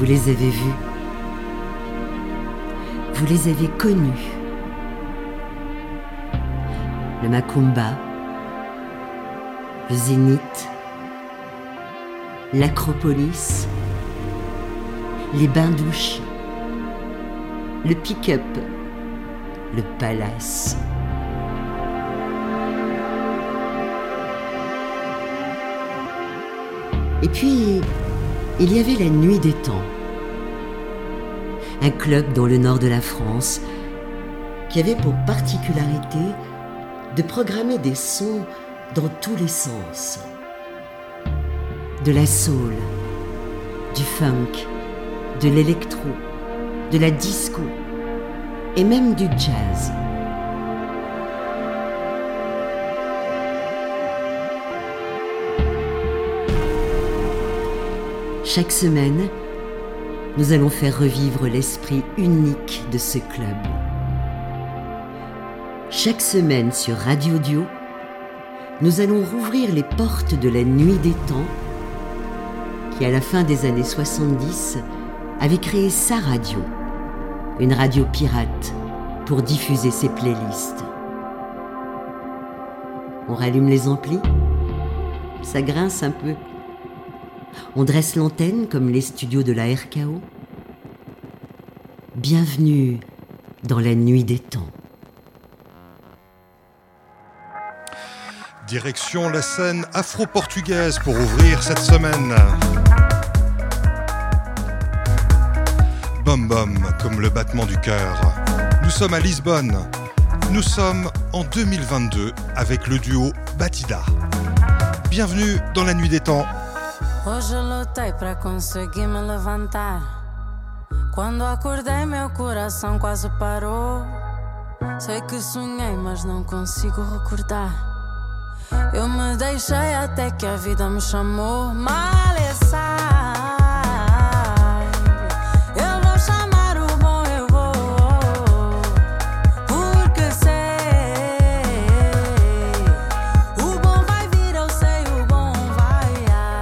Vous les avez vus. Vous les avez connus. Le Macumba, le Zénith, l'Acropolis, les bains-douches, le pick-up, le palace. Et puis, il y avait la Nuit des Temps, un club dans le nord de la France qui avait pour particularité de programmer des sons dans tous les sens. De la soul, du funk, de l'électro, de la disco et même du jazz. Chaque semaine, nous allons faire revivre l'esprit unique de ce club. Chaque semaine sur Radio Dio, nous allons rouvrir les portes de la Nuit des Temps qui, à la fin des années 70, avait créé sa radio, une radio pirate pour diffuser ses playlists. On rallume les amplis, ça grince un peu. On dresse l'antenne comme les studios de la RKO. Bienvenue dans la Nuit des Temps. Direction la scène afro-portugaise pour ouvrir cette semaine. Bom bom, comme le battement du cœur. Nous sommes à Lisbonne. Nous sommes en 2022 avec le duo Batida. Bienvenue dans la Nuit des Temps. Hoje lutei para conseguir me levantar. Quando acordei meu coração quase parou. Sei que sonhei mas não consigo recordar. Eu me deixei até que a vida me chamou. Mal e sai. Eu vou chamar o bom, eu vou. Porque sei. O bom vai vir, eu sei, o bom vai.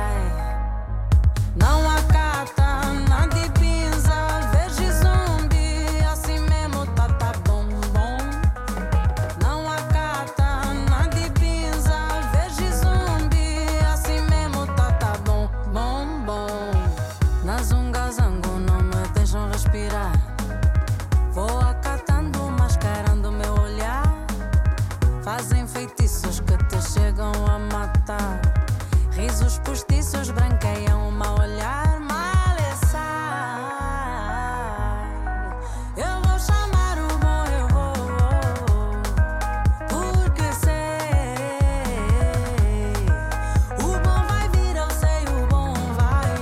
Não acata, nada de pinza. Vejo zumbi, assim mesmo tá bom, bom. Não acata, nada de pinza. Vejo zumbi, assim mesmo tá bom, bom, bom. Na zunga zango não me deixam respirar. Vou acatando, mascarando meu olhar. Fazem feitiços que te chegam a matar. Risos postiços branqueiam o mau olhar. Mal e sai. Eu vou chamar o bom, eu vou. Porque sei. O bom vai vir, eu sei, o bom vai.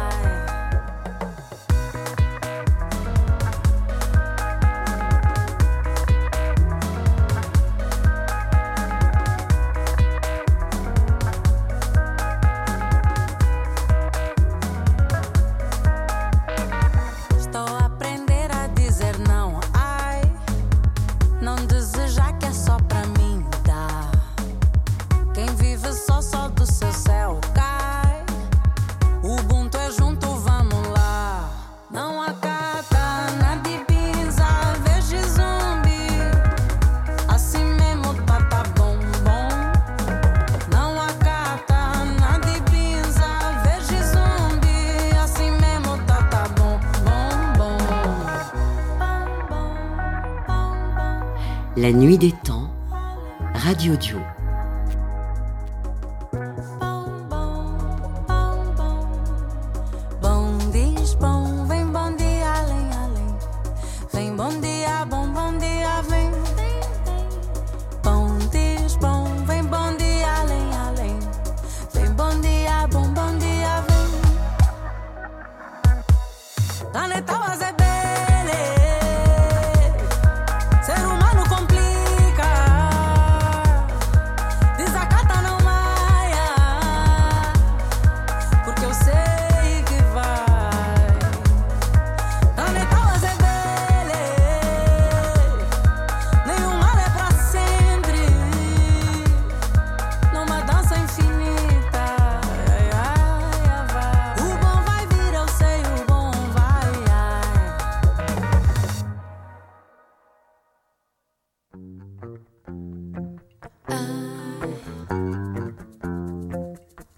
Estou a aprender a dizer não, ai. Não desejar que é só pra mim, dá. Quem vive só do seu céu cai. O Ubuntu é junto, vamos lá. Não acata, nada de pinza, vejo zumbi. Assim mesmo tá bom, bom. Não acata, nada de pinza, vejo zumbi. Assim mesmo tá bom, bom, bom. Bom, bom, bom. La Nuit des Temps, Radio Dio. Bom diz bom, vem bom dia, além, além. Vem bom dia, vem. Bom diz bom, vem bom dia, além, além. Vem bom dia, vem. Planeta base bele. Ser humano complica.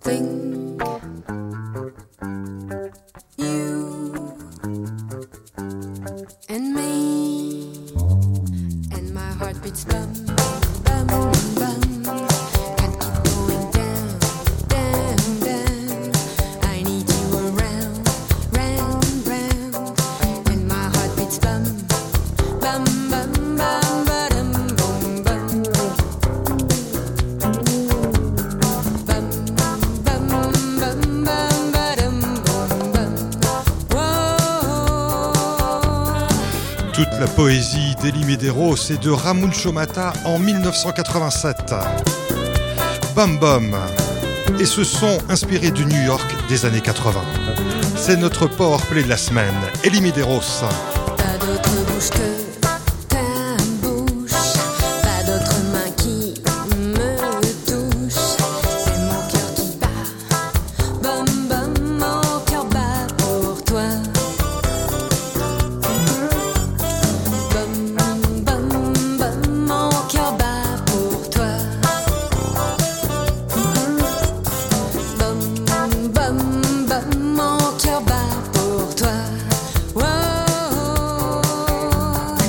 think you and me and my heart beats bum bum bum. Can't keep going down, down, down. I need you around, round, round. And my heart beats bum bum bum bum ba-dum bum bum. Bum bum bum bum ba-dum bum bum. Whoa. Toute la poésie d'Elie Medeiros et de Ramon Chomata en 1987. Bum Bum et ce son inspiré de New York des années 80. C'est notre powerplay de la semaine, Elie Medeiros. Pas d'autre bouche que ta bouche, pas d'autre main qui me touche. Et mon cœur qui bat, bum bum, mon cœur bat pour toi. Bum bum bum, mon cœur bat pour toi. Bum bum bum, mon cœur bat pour toi. Wow.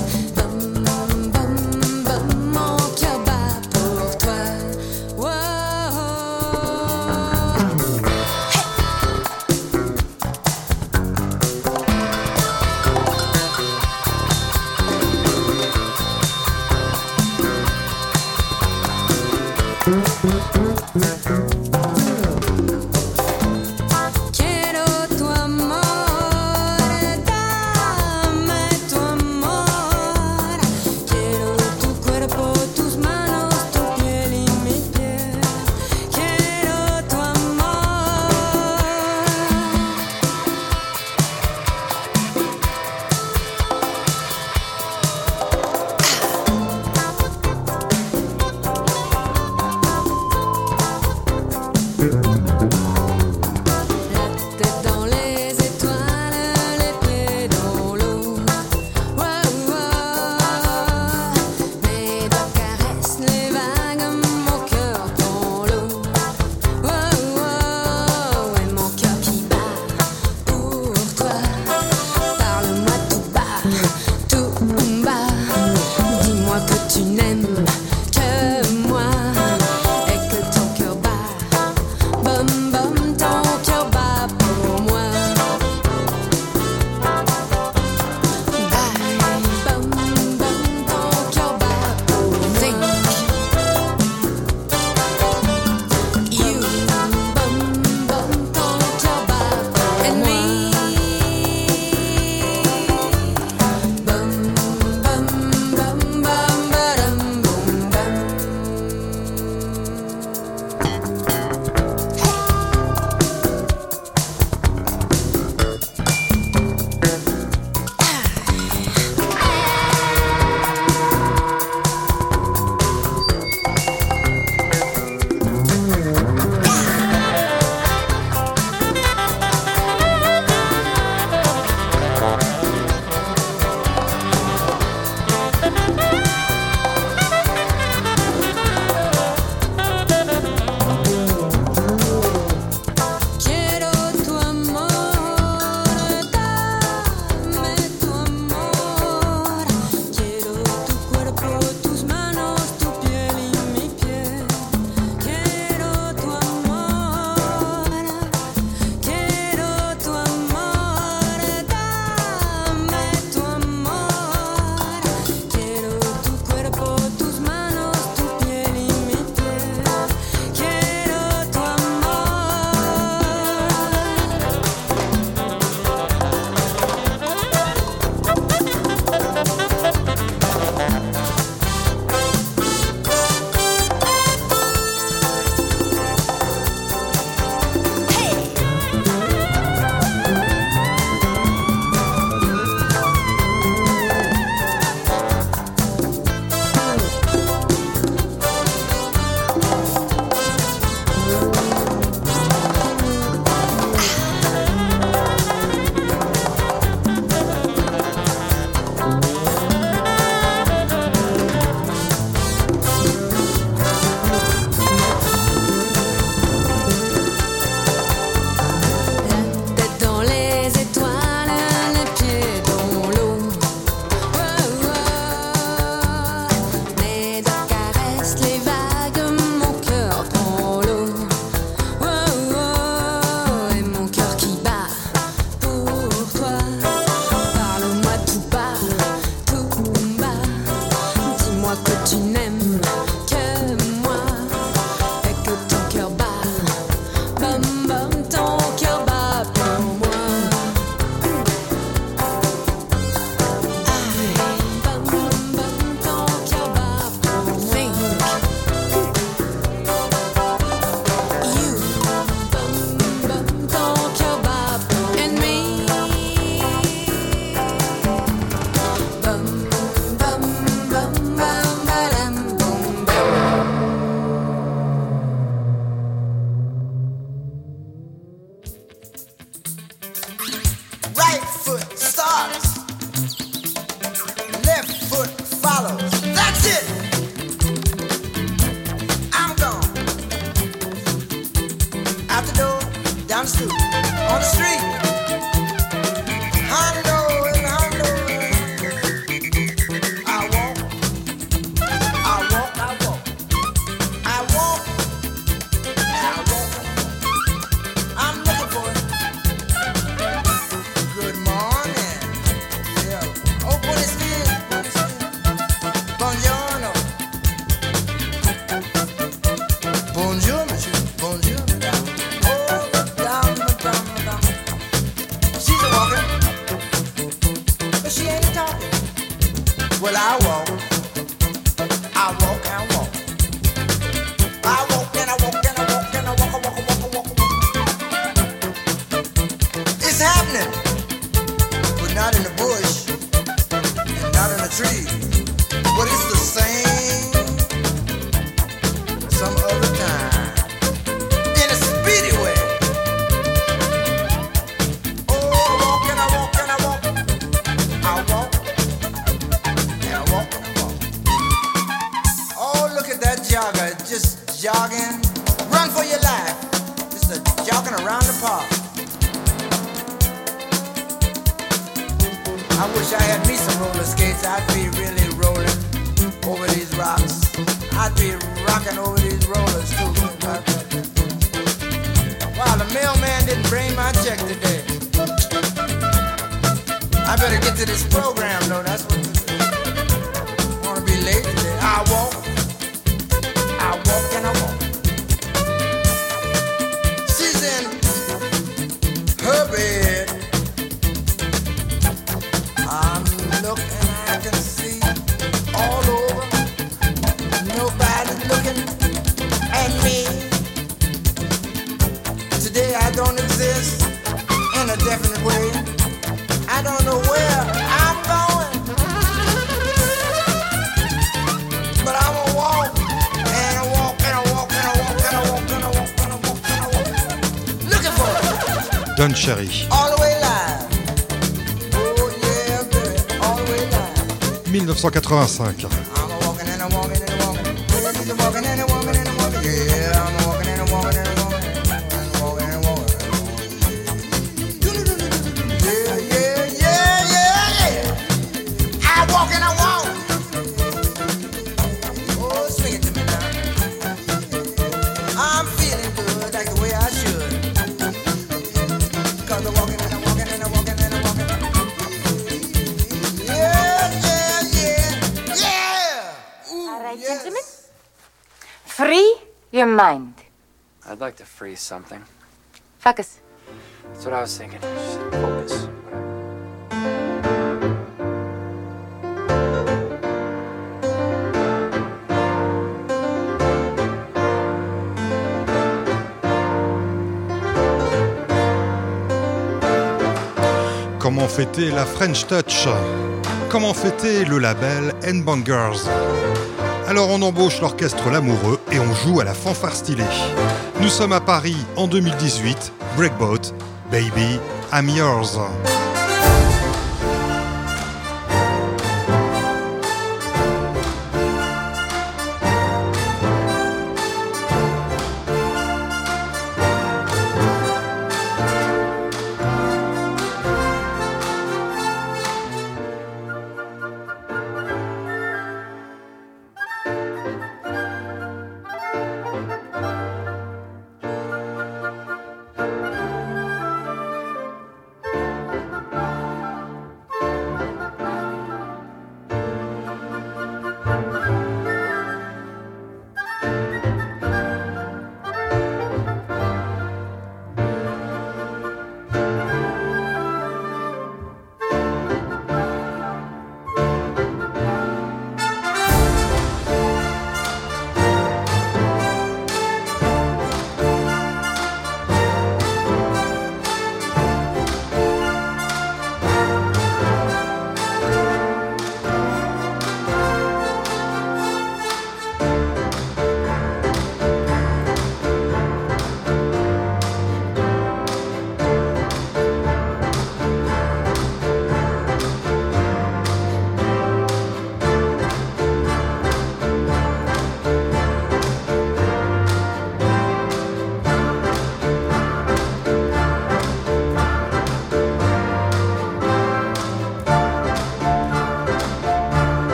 down the street, on the street. Hondo and hondo. I walk, I walk, I walk, I walk, I walk. I'm looking for it. Good morning. Yeah. Oh, buonasera. Buongiorno. Bonjour, monsieur. Bonjour, madame. Oh, madame, madame, madame. She's a walker, but she ain't a talking. Well, I walk. I walk and I walk. I walk and I walk and I walk and I walk, I walk, I walk, I walk, I walk. It's happening, but not in the bush and not in the tree. But it's the same some other time in a speedy way. Oh, I walk and I walk and I walk. I walk and I walk and I walk. Oh, look at that jogger just jogging. Run for your life. Just jogging around the park. I wish I had me some roller skates. I'd be really rolling over these rocks. I'd be rocking over these rollers too. Wow, the mailman didn't bring my check today. I better get to this program though. That's what I wanna be late today. I walk and I walk. She's in her bed. I'm looking, I can see all over. Nobody's looking at me. Today I don't exist in a definite way. I don't know where I'm going, but I'm gonna walk and I walk and I walk and I walk and I walk and I walk and I walk and I walk. Looking for it. Don Cherry, All the way live. Oh yeah, baby, all the way live. 1985. I'm a walking and I'm walking and I'm walking. Yeah, she's a walking and a walking and a walking. Yeah, I'm a walking and a walking and a walking. And walking and walking. Yeah, yeah, yeah, yeah, yeah. I walk and I walk. Oh, swing it to me now. I'm feeling good like the way I should. Cause I'm walking and I'm walking and I'm walking and I'm walking. Yeah, yeah, yeah, yeah. Ooh, All right, yes. gentlemen. Free your mind. I'd like to freeze something. Focus. That's what I was thinking. Just focus. Whatever. Comment fêter la French Touch? Comment fêter le label N-Bangers? Alors on embauche l'orchestre L'Amoureux et on joue à la fanfare stylée. Nous sommes à Paris en 2018, Breakboat, Baby, I'm Yours.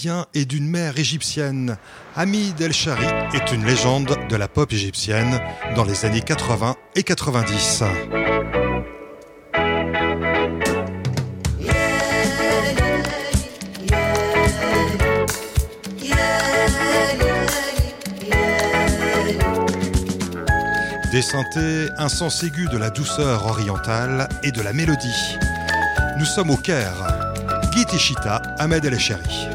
tunisien et d'une mère égyptienne. Hamid El Shari est une légende de la pop égyptienne dans les années 80 et 90. Des synthés, un sens aigu de la douceur orientale et de la mélodie. Nous sommes au Caire. Giti Chita, Ahmed El Shari.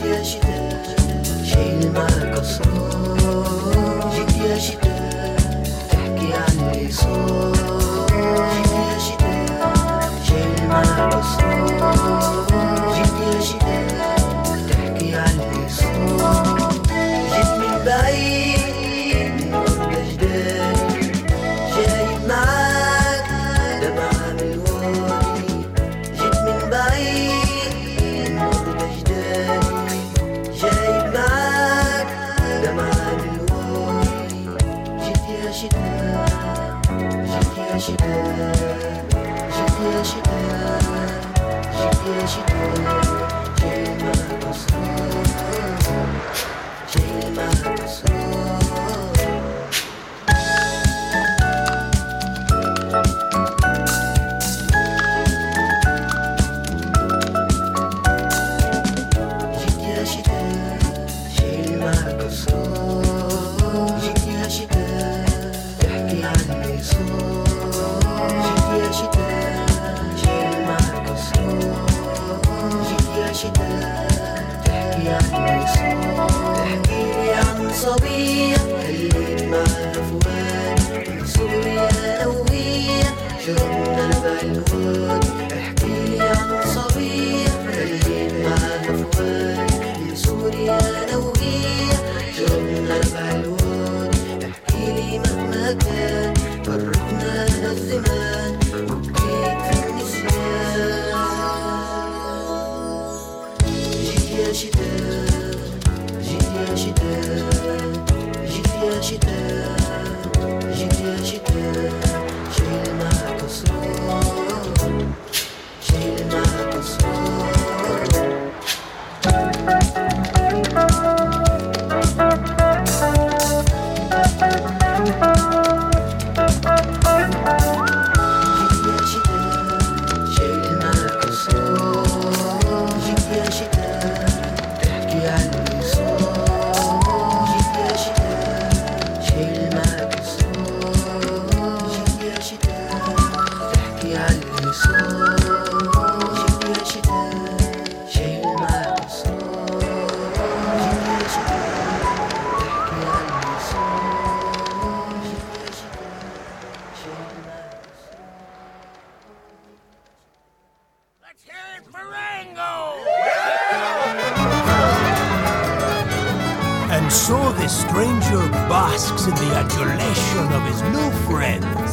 And so the stranger basks in the adulation of his new friends,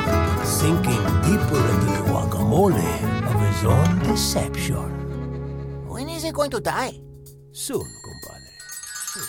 sinking deeper into the guacamole of his own deception. When is he going to die? Soon, compadre. Soon.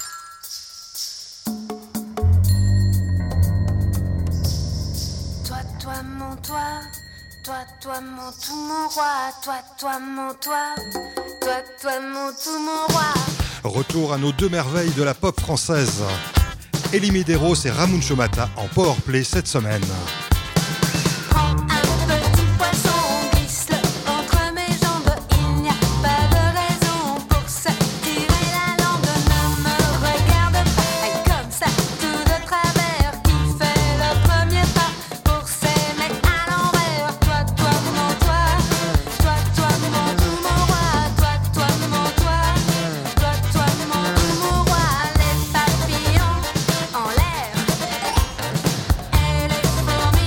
Toi, toi, mon toi, toi, toi, mon tout, mon roi, toi, toi, mon toi, toi, toi, mon tout, mon roi. Retour à nos deux merveilles de la pop française. Elie Medeiros et Ramon Chomata en powerplay cette semaine. Prends un petit poisson, glisse-le entre mes jambes. Il n'y a pas de raison pour se tirer la langue. Ne me regarde pas comme ça, tout de travers. Qui fait le premier pas pour s'aimer à l'envers? Toi, toi, mon toi, toi, toi, mon tout, mon roi. Toi, toi, mon toi, toi, toi, mon tout, mon roi. Les papillons en l'air et les fourmis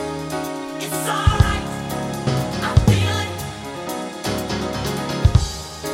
It's alright, I feel it.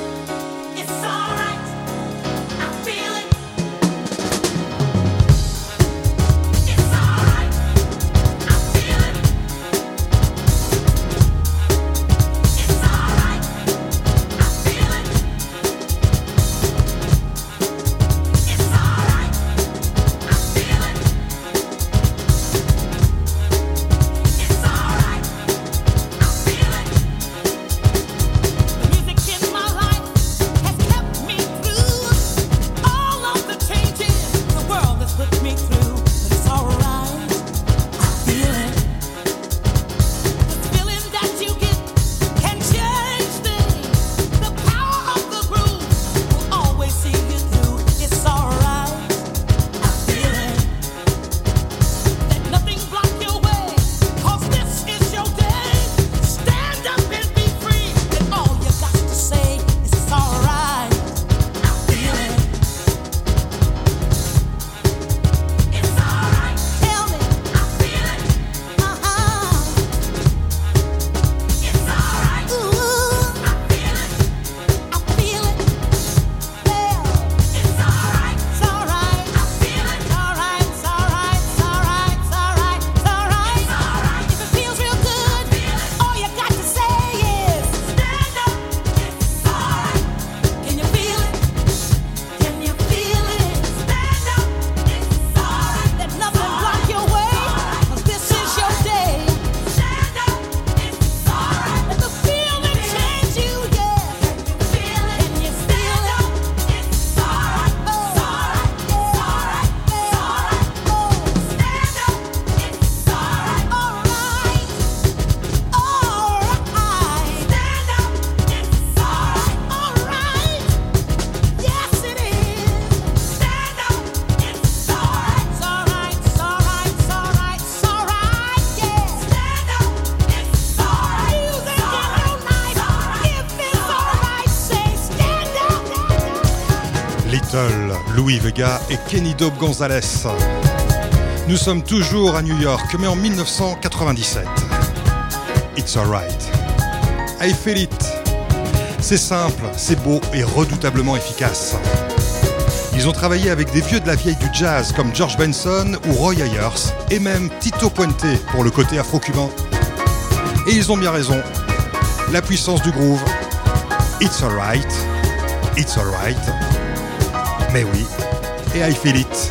Little, Louis Vega et Kenny Dope Gonzalez. Nous sommes toujours à New York, mais en 1997. It's alright. I feel it. C'est simple, c'est beau et redoutablement efficace. Ils ont travaillé avec des vieux de la vieille du jazz comme George Benson ou Roy Ayers et même Tito Puente pour le côté afro-cubain. Et ils ont bien raison. La puissance du groove. It's alright. It's alright. Mais oui. Et I feel it.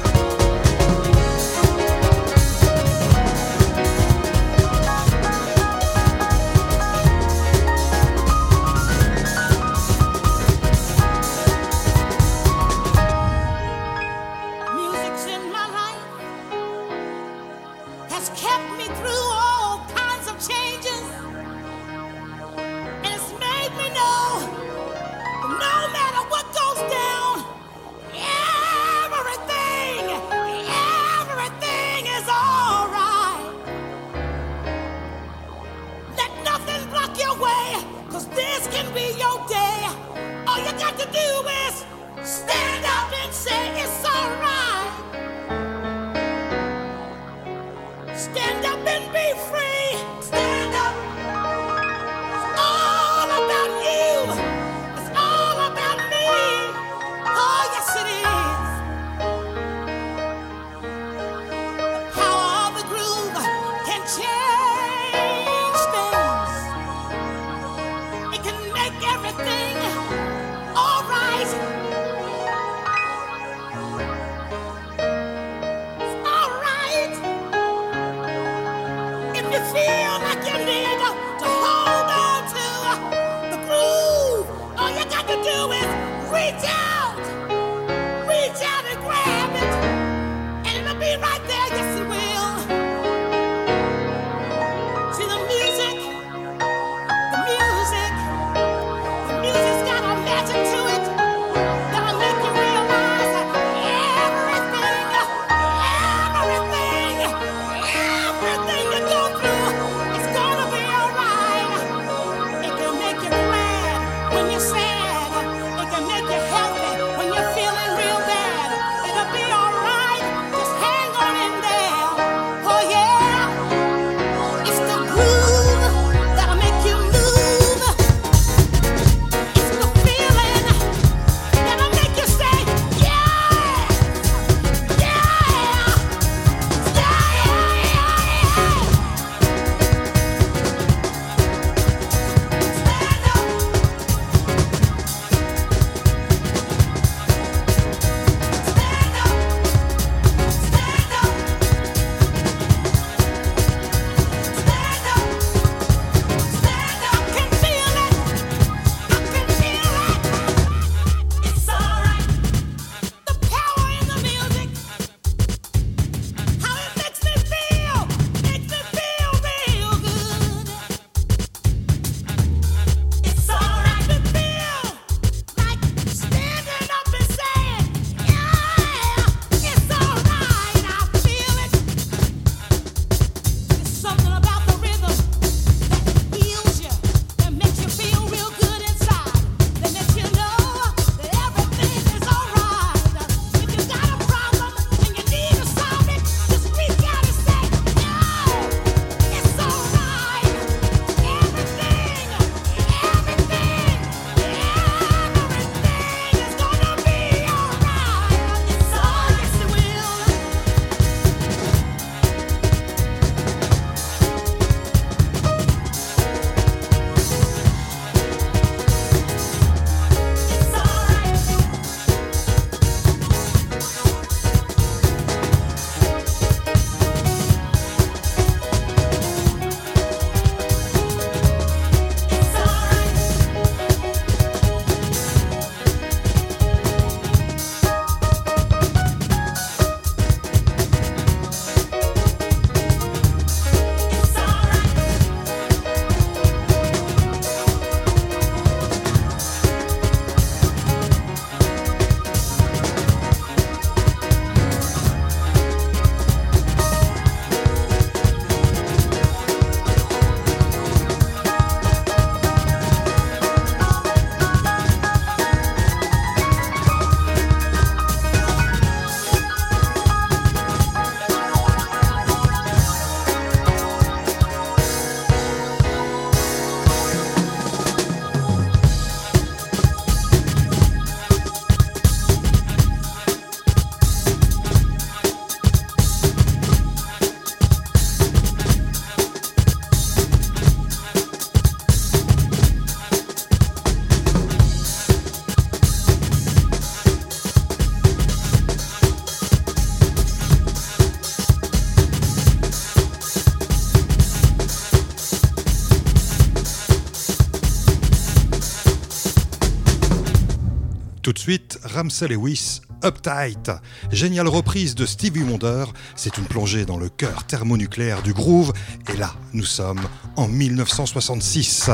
When you're sad, it can make you healthy. Tout de suite, Ramsey Lewis, Uptight. Géniale reprise de Stevie Wonder, c'est une plongée dans le cœur thermonucléaire du groove, et là, nous sommes en 1966.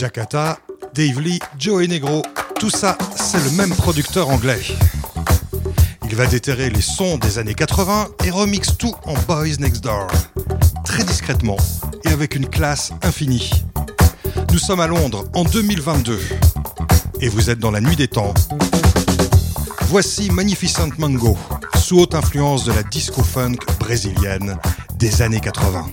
Jakatta, Dave Lee, Joey Negro, tout ça, c'est le même producteur anglais. Il va déterrer les sons des années 80 et remixe tout en Boys Next Door, très discrètement et avec une classe infinie. Nous sommes à Londres en 2022 et vous êtes dans la nuit des temps. Voici Magnificent Mango, sous haute influence de la disco-funk brésilienne des années 80.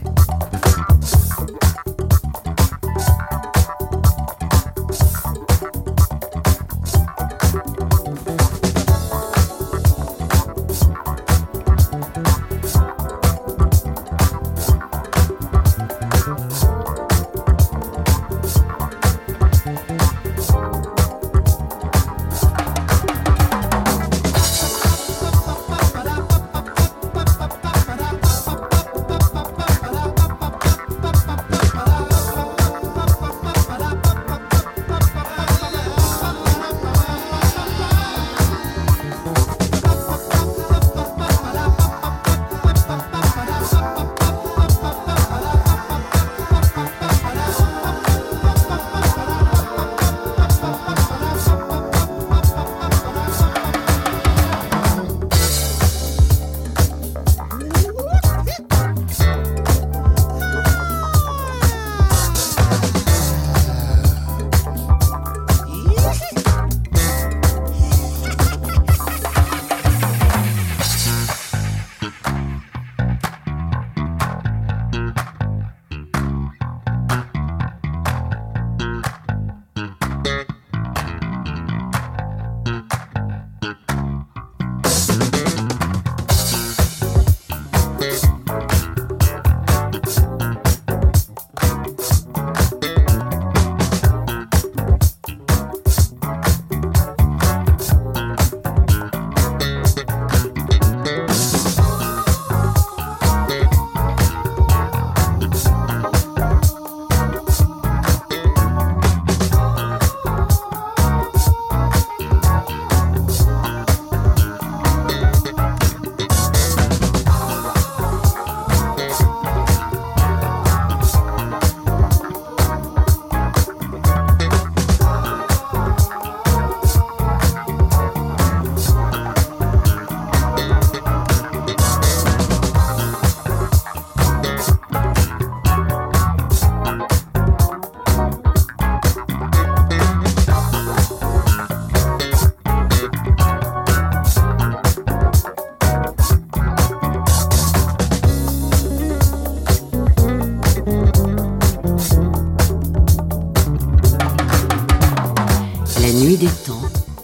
Des temps,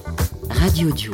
Radio Duo.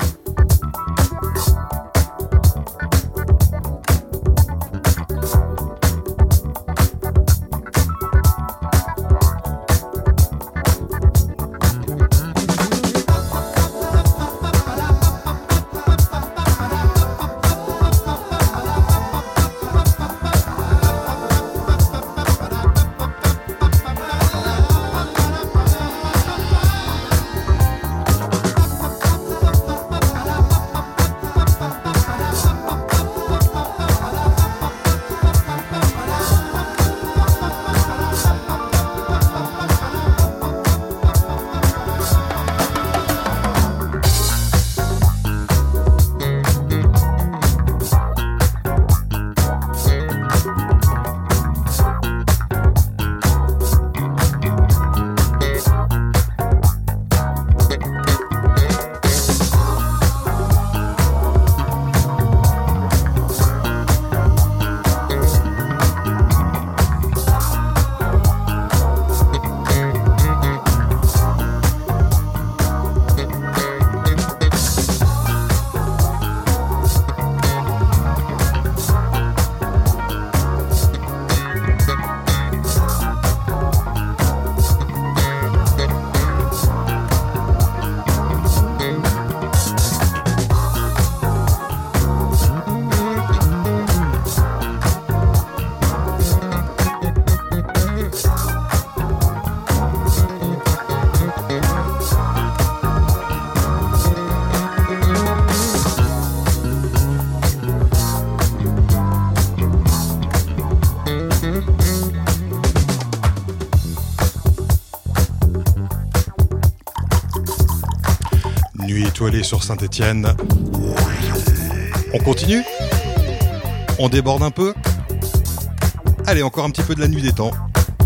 étoilé sur Saint-Étienne. On continue ? On déborde un peu ? Allez, encore un petit peu de la nuit des temps.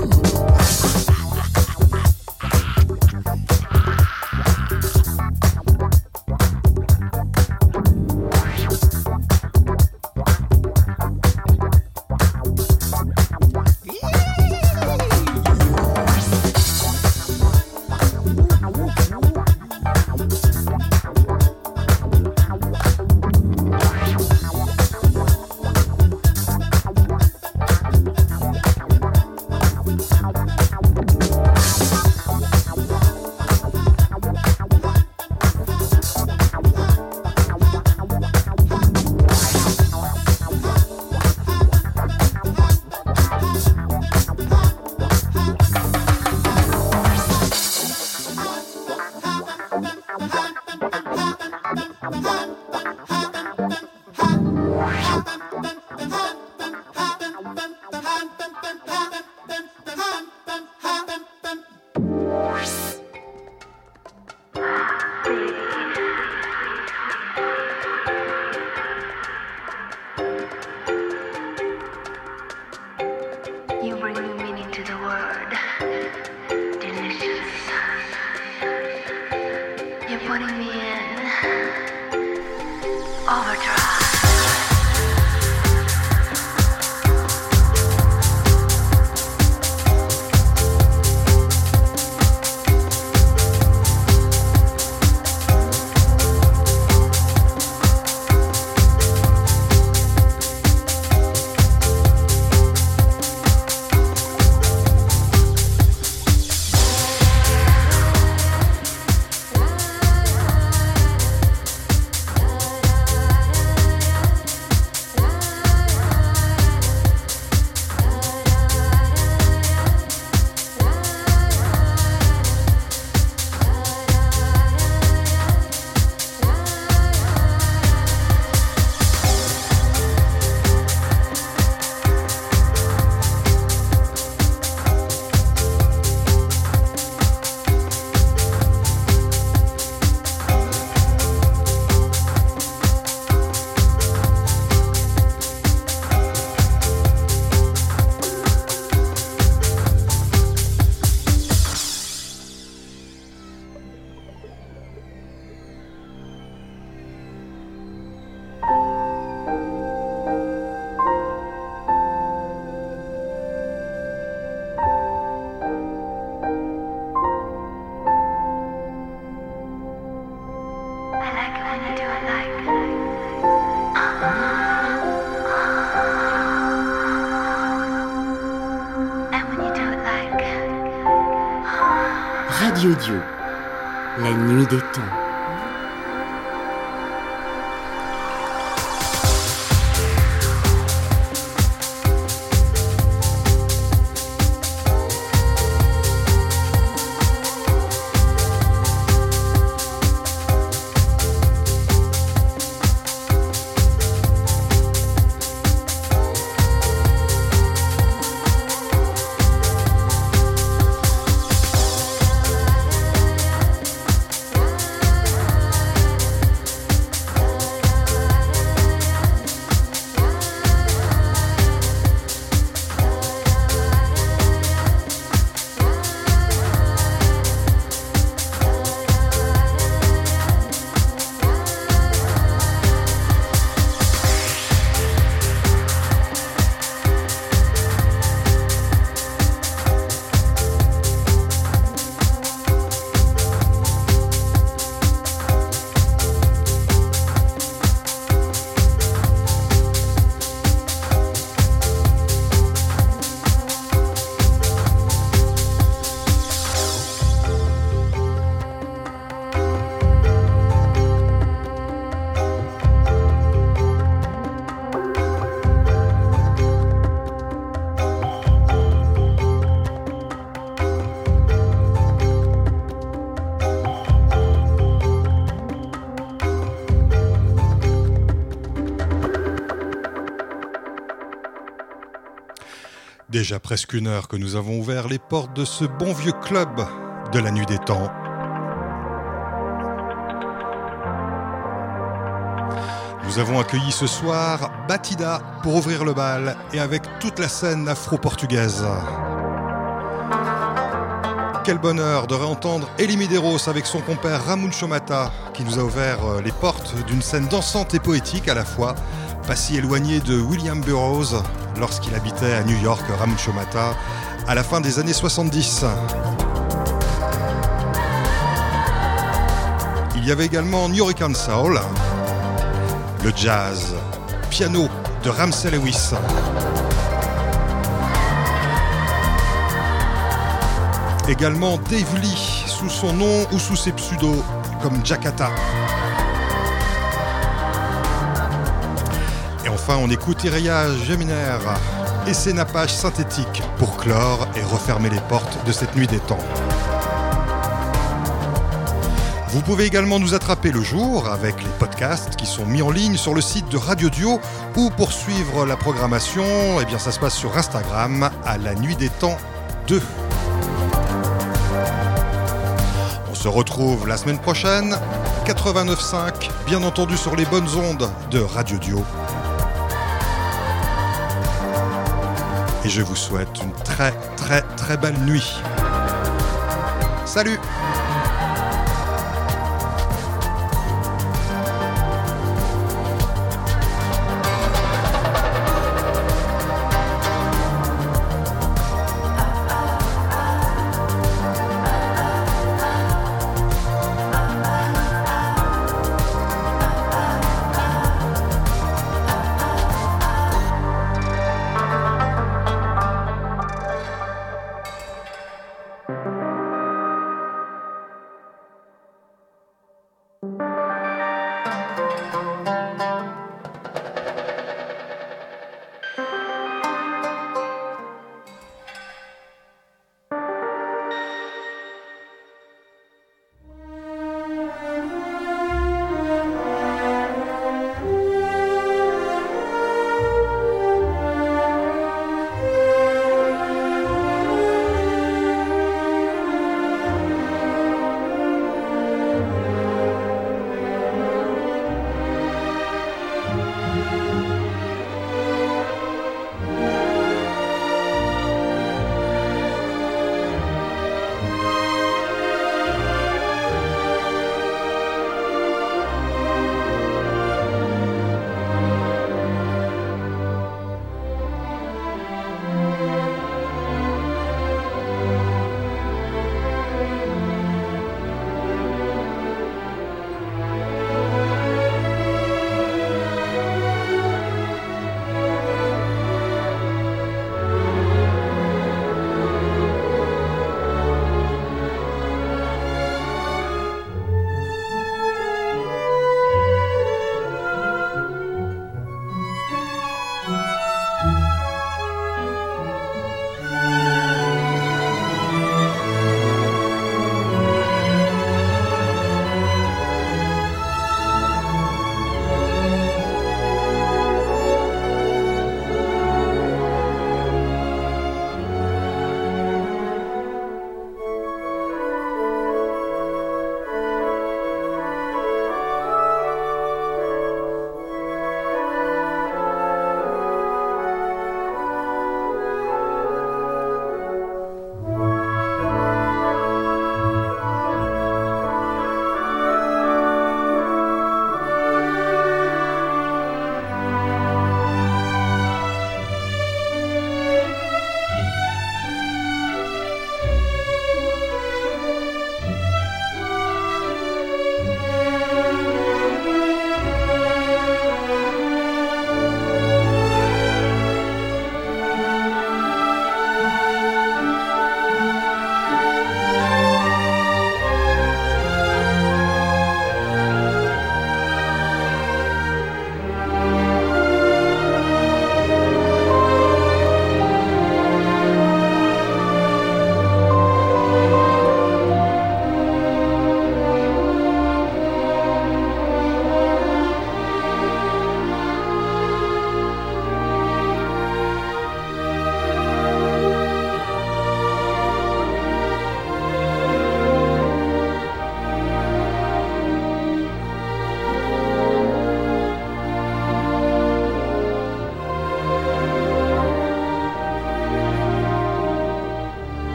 Radio Dio, la nuit des temps. Déjà presque une heure que nous avons ouvert les portes de ce bon vieux club de la nuit des temps. Nous avons accueilli ce soir Batida pour ouvrir le bal et avec toute la scène afro-portugaise. Quel bonheur de réentendre Elie Medeiros avec son compère Ramon Chomata qui nous a ouvert les portes d'une scène dansante et poétique à la fois, pas si éloignée de William Burroughs lorsqu'il habitait à New York, Ramon Chomata, à la fin des années 70. Il y avait également New York Soul, le jazz, piano de Ramsey Lewis. Également Dave Lee, sous son nom ou sous ses pseudos, comme Jakarta. Et enfin, on écoute Iria Geminer et ses nappages synthétiques pour clore et refermer les portes de cette nuit des temps. Vous pouvez également nous attraper le jour avec les podcasts qui sont mis en ligne sur le site de Radio Duo ou pour suivre la programmation, eh bien ça se passe sur Instagram à la nuit des temps 2. On se retrouve la semaine prochaine, 89.5, bien entendu sur les bonnes ondes de Radio Duo. Et je vous souhaite une très très très belle nuit. Salut!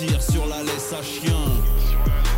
tire sur la laisse à chien.